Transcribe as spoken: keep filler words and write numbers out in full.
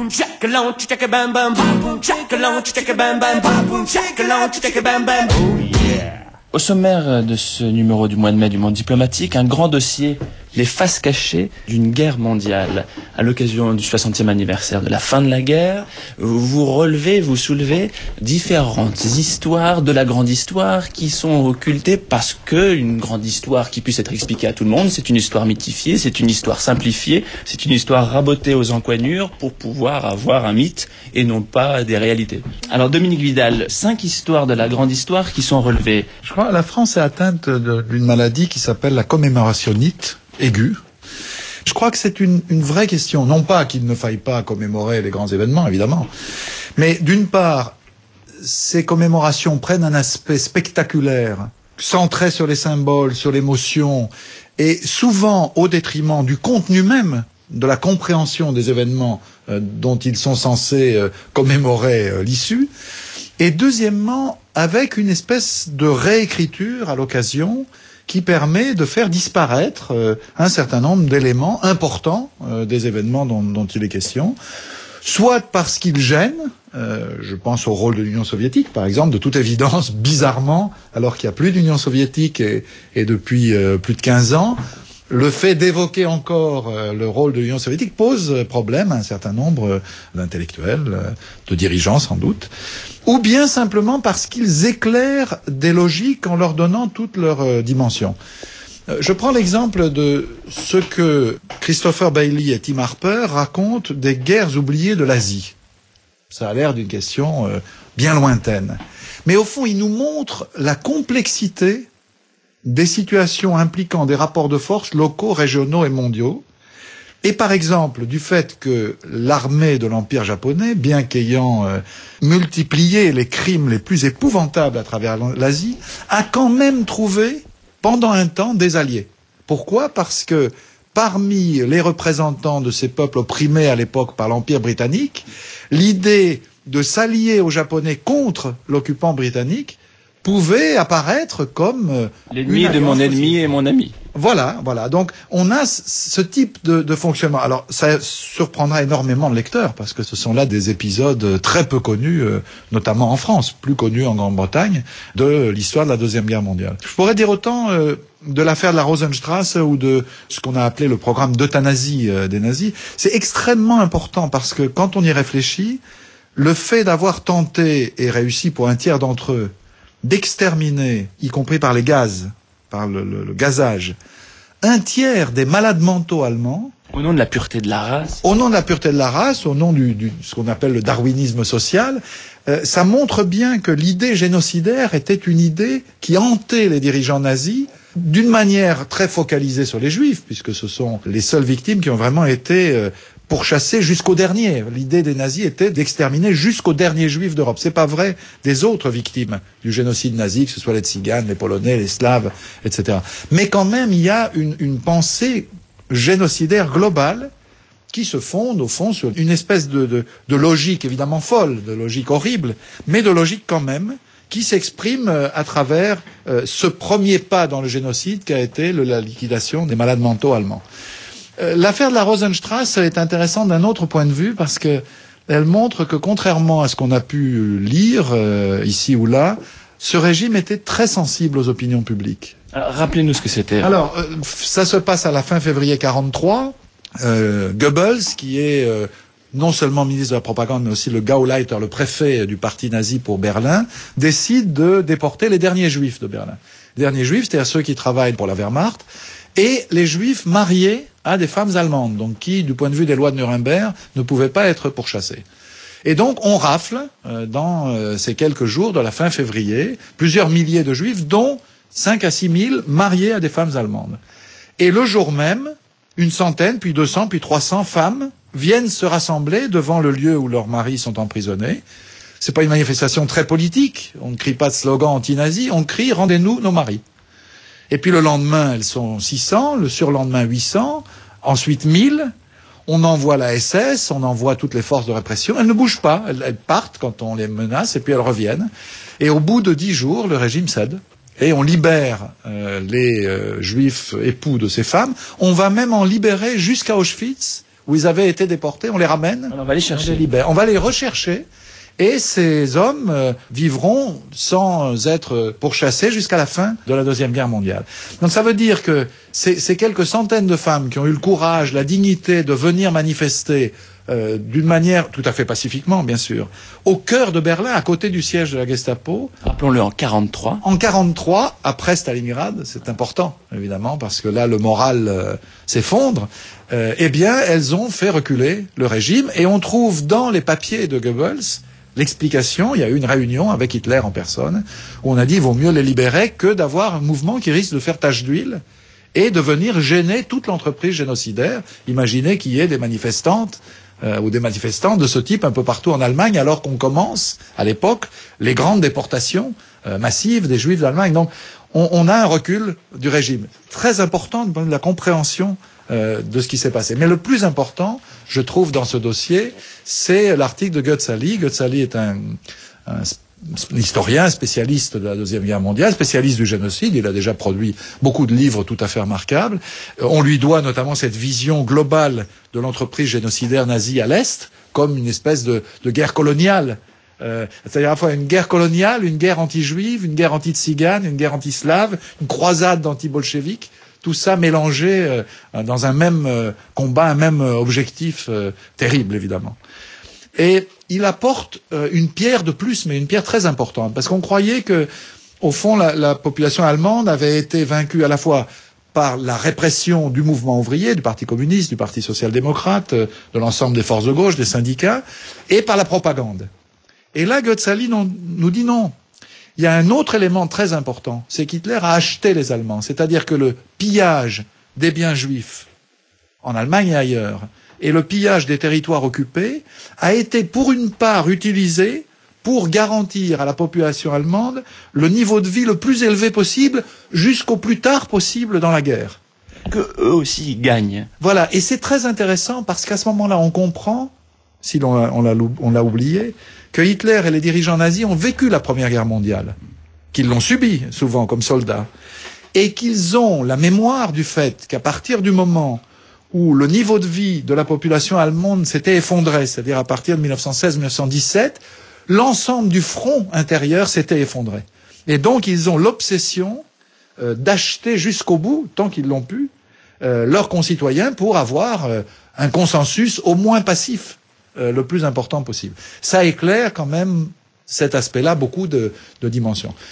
boom shaka long chaka bam bam boom shaka long chaka bam bam boom shaka long chaka bam bam. Oh yeah. Au sommaire de ce numéro du mois de mai du Monde diplomatique, un grand dossier, les faces cachées d'une guerre mondiale. À l'occasion du soixantième anniversaire de la fin de la guerre, vous relevez, vous soulevez différentes histoires de la grande histoire qui sont occultées parce que une grande histoire qui puisse être expliquée à tout le monde, c'est une histoire mythifiée, c'est une histoire simplifiée, c'est une histoire rabotée aux encoignures pour pouvoir avoir un mythe et non pas des réalités. Alors Dominique Vidal, cinq histoires de la grande histoire qui sont relevées. Je crois que la France est atteinte d'une maladie qui s'appelle la commémorationnite aiguë. Je crois que c'est une, une vraie question. Non pas qu'il ne faille pas commémorer les grands événements, évidemment. Mais d'une part, ces commémorations prennent un aspect spectaculaire, centré sur les symboles, sur l'émotion, et souvent au détriment du contenu même, de la compréhension des événements euh, dont ils sont censés euh, commémorer euh, l'issue. Et deuxièmement, avec une espèce de réécriture à l'occasion qui permet de faire disparaître euh, un certain nombre d'éléments importants euh, des événements dont, dont il est question, soit parce qu'ils gênent, euh, je pense au rôle de l'Union soviétique, par exemple, de toute évidence, bizarrement, alors qu'il n'y a plus d'Union soviétique et, et depuis euh, plus de quinze ans, le fait d'évoquer encore euh, le rôle de l'Union soviétique pose problème à un certain nombre euh, d'intellectuels, euh, de dirigeants sans doute, ou bien simplement parce qu'ils éclairent des logiques en leur donnant toute leur euh, dimension. Euh, je prends l'exemple de ce que Christopher Bailey et Tim Harper racontent des guerres oubliées de l'Asie. Ça a l'air d'une question euh, bien lointaine. Mais au fond, ils nous montrent la complexité des situations impliquant des rapports de force locaux, régionaux et mondiaux, et par exemple du fait que l'armée de l'Empire japonais, bien qu'ayant euh, multiplié les crimes les plus épouvantables à travers l'Asie, a quand même trouvé, pendant un temps, des alliés. Pourquoi ? Parce que parmi les représentants de ces peuples opprimés à l'époque par l'Empire britannique, l'idée de s'allier aux Japonais contre l'occupant britannique pouvait apparaître comme euh, l'ennemi de mon ennemi et mon ami. Voilà, voilà. Donc, on a ce type de, de fonctionnement. Alors, ça surprendra énormément de lecteurs, parce que ce sont là des épisodes très peu connus, euh, notamment en France, plus connus en Grande-Bretagne, de l'histoire de la Deuxième Guerre mondiale. Je pourrais dire autant euh, de l'affaire de la Rosenstrasse ou de ce qu'on a appelé le programme d'euthanasie euh, des nazis. C'est extrêmement important, parce que quand on y réfléchit, le fait d'avoir tenté et réussi pour un tiers d'entre eux d'exterminer, y compris par les gaz, par le, le, le gazage, un tiers des malades mentaux allemands. Au nom de la pureté de la race. Au nom de la pureté de la race, au nom du, du ce qu'on appelle le darwinisme social, euh, ça montre bien que l'idée génocidaire était une idée qui hantait les dirigeants nazis d'une manière très focalisée sur les juifs, puisque ce sont les seules victimes qui ont vraiment été euh, pourchassés jusqu'au dernier. L'idée des nazis était d'exterminer jusqu'au dernier juif d'Europe. C'est pas vrai des autres victimes du génocide nazi, que ce soit les Tziganes, les Polonais, les Slaves, et cetera. Mais quand même, il y a une, une pensée génocidaire globale qui se fonde, au fond, sur une espèce de, de, de logique évidemment folle, de logique horrible, mais de logique quand même, qui s'exprime à travers euh, ce premier pas dans le génocide qu'a été le, la liquidation des malades mentaux allemands. L'affaire de la Rosenstrasse est intéressante d'un autre point de vue parce que elle montre que contrairement à ce qu'on a pu lire euh, ici ou là, ce régime était très sensible aux opinions publiques. Alors, rappelez-nous ce que c'était. Alors, euh, ça se passe à la fin février quarante-trois. Euh, Goebbels, qui est euh, non seulement ministre de la propagande, mais aussi le Gauleiter, le préfet du parti nazi pour Berlin, décide de déporter les derniers juifs de Berlin. Les derniers juifs, c'est-à-dire ceux qui travaillent pour la Wehrmacht, et les juifs mariés à des femmes allemandes, donc qui, du point de vue des lois de Nuremberg, ne pouvaient pas être pourchassés. Et donc, on rafle, euh, dans euh, ces quelques jours de la fin février, plusieurs milliers de juifs, dont cinq à six mille mariés à des femmes allemandes. Et le jour même, une centaine, puis deux cents, puis trois cents femmes viennent se rassembler devant le lieu où leurs maris sont emprisonnés. C'est pas une manifestation très politique, on ne crie pas de slogan anti-nazi, on crie « Rendez-nous nos maris ». Et puis le lendemain, elles sont six cents, le surlendemain huit cents, ensuite mille. On envoie la S S, on envoie toutes les forces de répression. Elles ne bougent pas, elles, elles partent quand on les menace et puis elles reviennent. Et au bout de dix jours, le régime cède. Et on libère euh, les euh, juifs époux de ces femmes. On va même en libérer jusqu'à Auschwitz, où ils avaient été déportés, on les ramène, on va les chercher. On les libère. On va les rechercher. Et ces hommes euh, vivront sans être pourchassés jusqu'à la fin de la Deuxième Guerre mondiale. Donc ça veut dire que ces, ces quelques centaines de femmes qui ont eu le courage, la dignité de venir manifester euh, d'une manière tout à fait pacifiquement, bien sûr, au cœur de Berlin, à côté du siège de la Gestapo. Rappelons-le, en quarante-trois. En quarante-trois, après Stalingrad, c'est important, évidemment, parce que là, le moral euh, s'effondre. Euh, eh bien, elles ont fait reculer le régime, et on trouve dans les papiers de Goebbels l'explication. Il y a eu une réunion avec Hitler en personne où on a dit il vaut mieux les libérer que d'avoir un mouvement qui risque de faire tache d'huile et de venir gêner toute l'entreprise génocidaire. Imaginez qu'il y ait des manifestantes euh, ou des manifestants de ce type un peu partout en Allemagne alors qu'on commence à l'époque les grandes déportations euh, massives des Juifs d'Allemagne. Donc on, on a un recul du régime très important de la compréhension Euh, de ce qui s'est passé. Mais le plus important, je trouve, dans ce dossier, c'est l'article de Götz-Ali. Götz-Ali est un, un, un historien, spécialiste de la Deuxième Guerre mondiale, spécialiste du génocide. Il a déjà produit beaucoup de livres tout à fait remarquables. Euh, on lui doit notamment cette vision globale de l'entreprise génocidaire nazie à l'Est, comme une espèce de, de guerre coloniale. Euh, c'est-à-dire à la fois une guerre coloniale, une guerre anti-juive, une guerre anti-tzigane, une guerre anti-slave, une croisade d'anti-bolcheviques. Tout ça mélangé euh, dans un même euh, combat, un même euh, objectif euh, terrible, évidemment. Et il apporte euh, une pierre de plus, mais une pierre très importante, parce qu'on croyait que, au fond, la, la population allemande avait été vaincue à la fois par la répression du mouvement ouvrier, du Parti communiste, du Parti social-démocrate, euh, de l'ensemble des forces de gauche, des syndicats, et par la propagande. Et là, Götz-Ali nous dit non. Il y a un autre élément très important, c'est qu'Hitler a acheté les Allemands, c'est-à-dire que le pillage des biens juifs en Allemagne et ailleurs, et le pillage des territoires occupés, a été pour une part utilisé pour garantir à la population allemande le niveau de vie le plus élevé possible jusqu'au plus tard possible dans la guerre. Que eux aussi gagnent. Voilà, et c'est très intéressant parce qu'à ce moment-là, on comprend, si l'on on l'a, on l'a oublié, que Hitler et les dirigeants nazis ont vécu la Première Guerre mondiale, qu'ils l'ont subie souvent comme soldats, et qu'ils ont la mémoire du fait qu'à partir du moment où le niveau de vie de la population allemande s'était effondré, c'est-à-dire à partir de mille neuf cent seize mille neuf cent dix-sept, l'ensemble du front intérieur s'était effondré. Et donc ils ont l'obsession euh, d'acheter jusqu'au bout, tant qu'ils l'ont pu, euh, leurs concitoyens pour avoir euh, un consensus au moins passif. Euh, le plus important possible. Ça éclaire quand même cet aspect-là beaucoup de, de dimensions.